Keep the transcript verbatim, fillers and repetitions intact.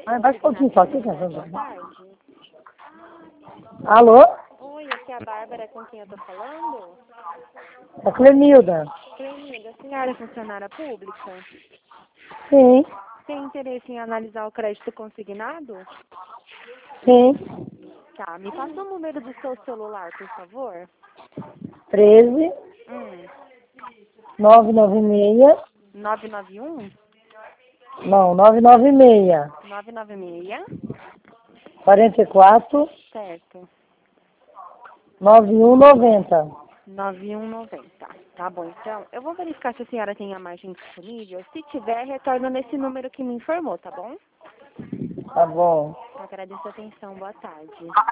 Ah, vai um pouquinho só, aqui, cara. Boa tarde. Alô? Oi, aqui é a Bárbara, com quem eu tô falando? É Clemilda. Clemilda, a senhora é funcionária pública? Sim, Tem interesse em analisar o crédito consignado? sim. Tá, me passa o número do seu celular, por favor. treze, Hum, nove nove seis. nove nove um, Não, nove nove seis. nove nove seis, quarenta e quatro, certo, noventa e um noventa. nove um nove zero. Tá bom, então, eu vou verificar se a senhora tem a margem disponível. Se tiver, retorno nesse número que me informou, tá bom? Tá bom. Agradeço a atenção, boa tarde.